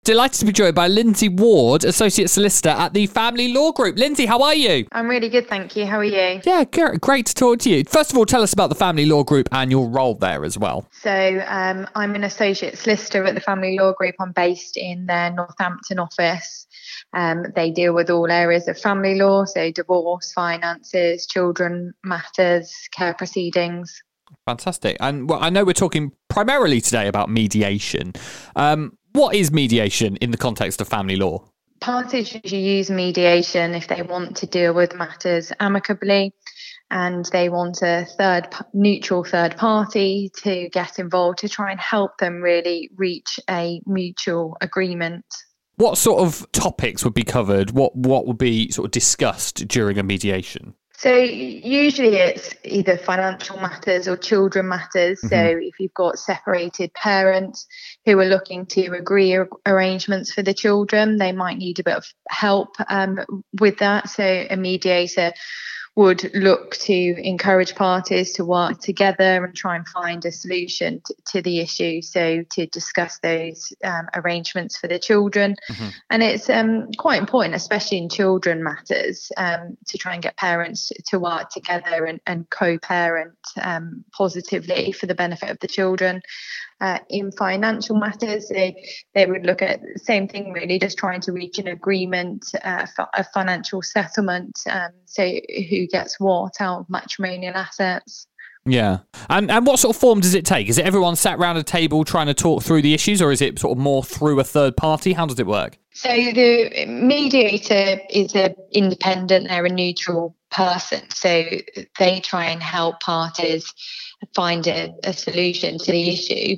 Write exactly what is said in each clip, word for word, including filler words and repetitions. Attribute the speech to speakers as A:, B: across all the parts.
A: Delighted to be joined by Lindsay Ward, Associate Solicitor at the Family Law Group. Lindsay, how are you?
B: I'm really good, thank you. How are you?
A: Yeah, great to talk to you. First of all, tell us about the Family Law Group and your role there as well.
B: So um, I'm an Associate Solicitor at the Family Law Group. I'm based in their Northampton office. Um, they deal with all areas of family law, so divorce, finances, children matters, care proceedings.
A: Fantastic. And well, I know we're talking primarily today about mediation. Um, what is mediation in the context of family law?
B: Parties usually use mediation if they want to deal with matters amicably and they want a third neutral third party to get involved to try and help them really reach a mutual agreement.
A: What sort of topics would be covered? What what would be sort of discussed during a mediation?
B: So usually it's either financial matters or children matters. Mm-hmm. So if you've got separated parents who are looking to agree ar- arrangements for the children, they might need a bit of help um, with that. So a mediator would look to encourage parties to work together and try and find a solution to, to the issue. So to discuss those um, arrangements for the children. Mm-hmm. And it's um, quite important, especially in children matters, um, to try and get parents to work together and, and co-parent um, positively for the benefit of the children. Uh, in financial matters, they, they would look at the same thing, really, just trying to reach an agreement, uh, a financial settlement, um, so who gets what out of matrimonial assets.
A: Yeah. And and what sort of form does it take? Is it everyone sat around a table trying to talk through the issues, or is it sort of more through a third party? How does it work?
B: So the mediator is an independent, they're a neutral person. So they try and help parties find a, a solution to the issue.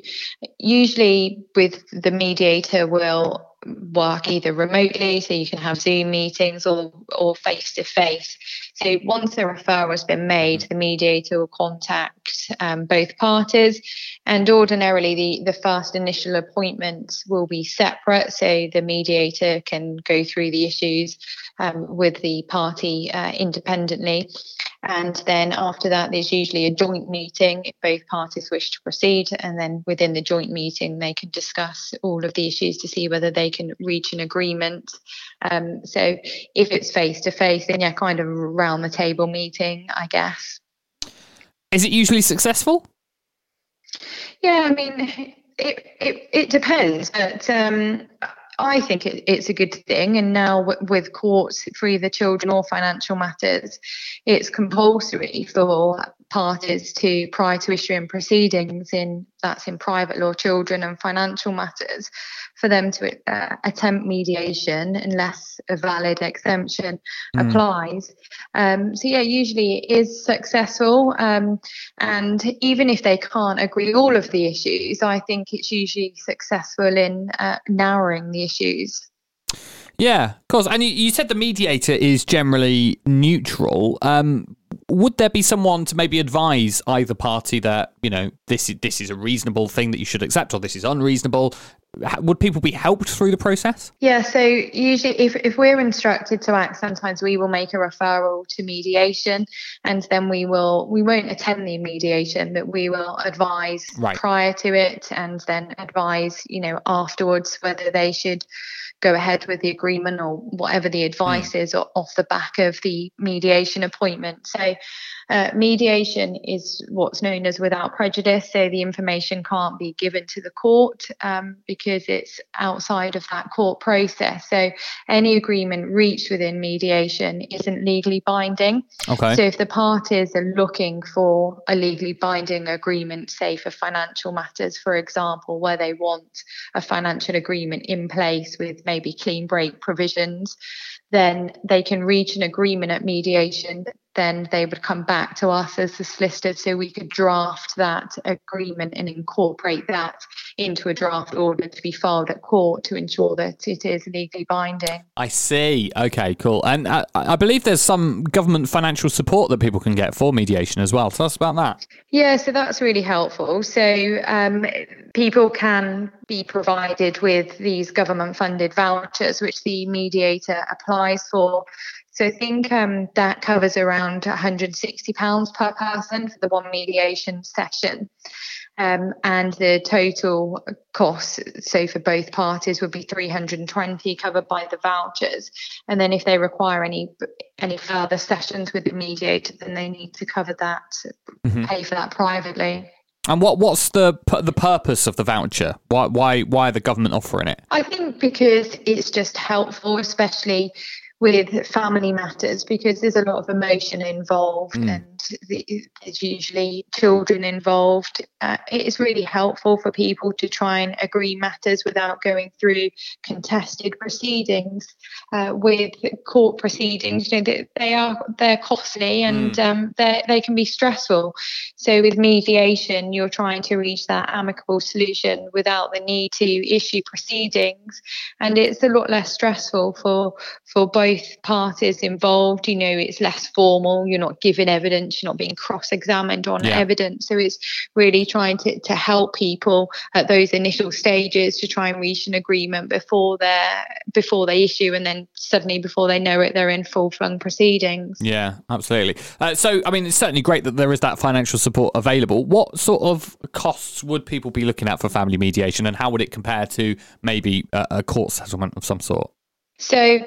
B: Usually with the mediator will work either remotely, so you can have Zoom meetings, or or face to face. So once a referral has been made, the mediator will contact um, both parties, and ordinarily the, the first initial appointment will be separate, so the mediator can go through the issues um, with the party uh, independently. And then after that, there's usually a joint meeting if both parties wish to proceed. And then within the joint meeting, they can discuss all of the issues to see whether they can reach an agreement. Um, so if it's face to face, then yeah, kind of round the table meeting, I guess.
A: Is it usually successful?
B: Yeah, I mean, it it, it depends. But um, I think it, it's a good thing. And now w- with courts for either children or financial matters, it's compulsory for parties to, prior to issuing proceedings in, that's in private law, children and financial matters, for them to uh, attempt mediation unless a valid exemption mm. applies. Um, so yeah, usually it is successful. Um, and even if they can't agree all of the issues, I think it's usually successful in uh, narrowing the issues.
A: Yeah, of course. And you, you said the mediator is generally neutral. Um, would there be someone to maybe advise either party that, you know, this is, this is a reasonable thing that you should accept, or this is unreasonable? Would people be helped through the process?
B: Yeah, so usually if, if we're instructed to act, sometimes we will make a referral to mediation, and then we will we won't attend the mediation, but we will advise right. prior to it, and then advise, you know, afterwards whether they should go ahead with the agreement or whatever the advice mm. is off the back of the mediation appointment. So uh, mediation is what's known as without prejudice. So the information can't be given to the court um, because it's outside of that court process. So any agreement reached within mediation isn't legally binding.
A: Okay.
B: So if the parties are looking for a legally binding agreement, say for financial matters, for example, where they want a financial agreement in place with maybe clean break provisions, then they can reach an agreement at mediation. Then they would come back to us as the solicitor, so we could draft that agreement and incorporate that into a draft order to be filed at court to ensure that it is legally binding.
A: I see. Okay, cool. And I, I believe there's some government financial support that people can get for mediation as well. Tell us about that.
B: Yeah, so that's really helpful. So um, people can be provided with these government-funded vouchers, which the mediator applies for. So I think um, that covers around one hundred sixty pounds per person for the one mediation session. Um, and the total cost, so for both parties, would be three hundred twenty covered by the vouchers. And then if they require any any further sessions with the mediator, then they need to cover that, mm-hmm. pay for that privately.
A: And what what's the the purpose of the voucher? Why why why are the government offering it?
B: I think because it's just helpful, especially with family matters, because there's a lot of emotion involved mm. and there's usually children involved. Uh, it's really helpful for people to try and agree matters without going through contested proceedings. Uh, with court proceedings, you know, they, they are they're costly and mm. um, they they can be stressful. So with mediation, you're trying to reach that amicable solution without the need to issue proceedings, and it's a lot less stressful for for both parties involved. You know, it's less formal. You're not giving evidence. You're not being cross-examined on yeah. evidence. So it's really trying to, to help people at those initial stages to try and reach an agreement before they before they issue, and then suddenly before they know it, they're in full-flung proceedings.
A: Yeah, absolutely. Uh, so, I mean, it's certainly great that there is that financial support available. What sort of costs would people be looking at for family mediation, and how would it compare to maybe a, a court settlement of some sort?
B: So,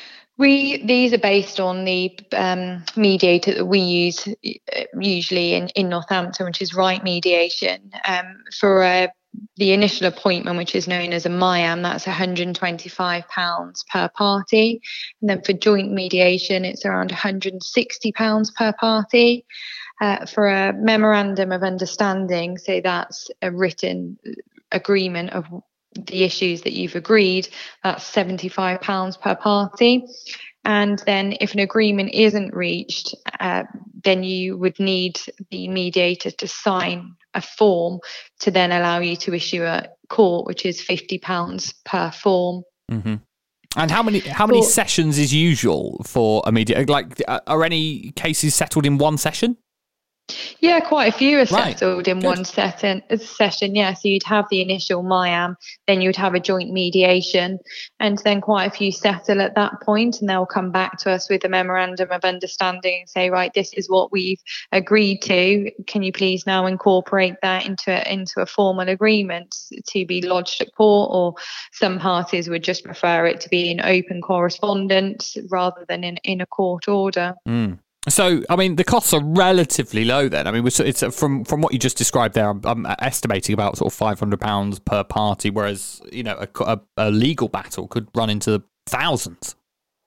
B: We these are based on the um, mediator that we use usually in, in Northampton, which is Right Mediation. Um, for uh, the initial appointment, which is known as a MIAM, that's one hundred twenty-five pounds per party. And then for joint mediation, it's around one hundred sixty pounds per party. Uh, for a memorandum of understanding, so that's a written agreement of the issues that you've agreed, that's seventy-five pounds per party. And then if an agreement isn't reached, uh, then you would need the mediator to sign a form to then allow you to issue a court, which is fifty pounds per form.
A: Mm-hmm. And how many how many for, sessions is usual for a mediator? Like, are any cases settled in one session?
B: Yeah, quite a few are
A: right.
B: settled in
A: Good.
B: one set- session. Yeah, so you'd have the initial MIAM, then you'd have a joint mediation, and then quite a few settle at that point, and they'll come back to us with a memorandum of understanding and say, right, this is what we've agreed to. Can you please now incorporate that into a, into a formal agreement to be lodged at court? Or some parties would just prefer it to be in open correspondence rather than in, in a court order.
A: Mm. So, I mean, the costs are relatively low then. I mean, it's from from what you just described there, I'm, I'm estimating about sort of five hundred pounds per party, whereas, you know, a, a, a legal battle could run into thousands.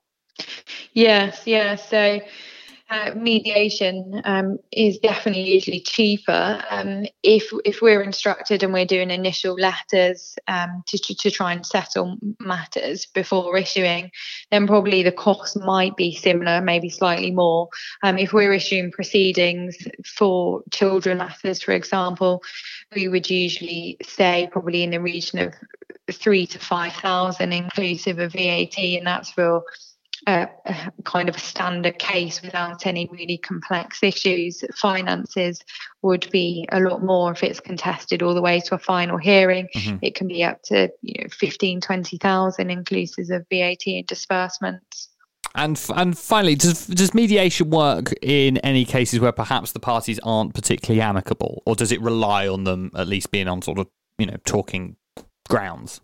B: Yes, yeah. So uh, mediation um, is definitely usually cheaper. Um, if if we're instructed and we're doing initial letters um, to, to to try and settle matters before issuing, then probably the cost might be similar, maybe slightly more. Um, if we're issuing proceedings for children matters, for example, we would usually say probably in the region of three to five thousand, inclusive of V A T, and that's for Uh, kind of a standard case without any really complex issues. Finances would be a lot more if it's contested all the way to a final hearing. Mm-hmm. It can be up to, you know, fifteen, twenty thousand inclusive of V A T and disbursements.
A: And and finally, does does mediation work in any cases where perhaps the parties aren't particularly amicable, or does it rely on them at least being on sort of, you know, talking grounds?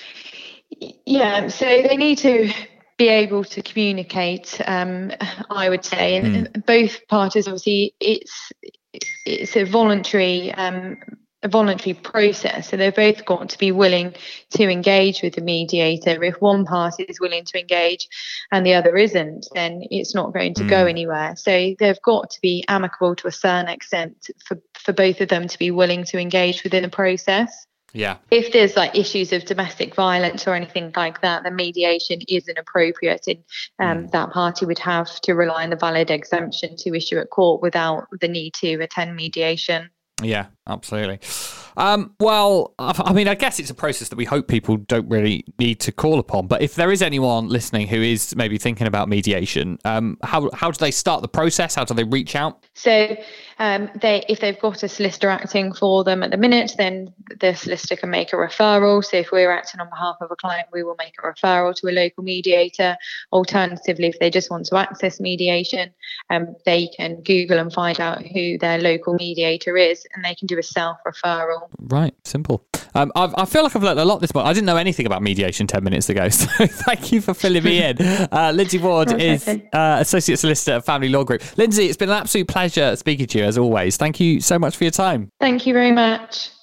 B: Yeah, so they need to be able to communicate, um, I would say, and mm. both parties, obviously, it's it's a voluntary um, a voluntary process, so they've both got to be willing to engage with the mediator. If one party is willing to engage and the other isn't, then it's not going to mm. go anywhere. So they've got to be amicable to a certain extent for for both of them to be willing to engage within the process.
A: Yeah.
B: If there's like issues of domestic violence or anything like that, then mediation isn't appropriate, and um, mm. that party would have to rely on the valid exemption to issue at court without the need to attend mediation.
A: Yeah, absolutely. Um, well, I mean, I guess it's a process that we hope people don't really need to call upon. But if there is anyone listening who is maybe thinking about mediation, um, how how do they start the process? How do they reach out?
B: So, um, they if they've got a solicitor acting for them at the minute, then the solicitor can make a referral. So, if we're acting on behalf of a client, we will make a referral to a local mediator. Alternatively, if they just want to access mediation, um, they can Google and find out who their local mediator is, and they can do a a self-referral.
A: Right, simple. Um, I've, I feel like I've learned a lot this morning. I didn't know anything about mediation ten minutes ago, so thank you for filling me in. Uh, Lindsay Ward
B: That's
A: is
B: okay.
A: uh, Associate Solicitor at Family Law Group. Lindsay, it's been an absolute pleasure speaking to you as always. Thank you so much for your time.
B: Thank you very much.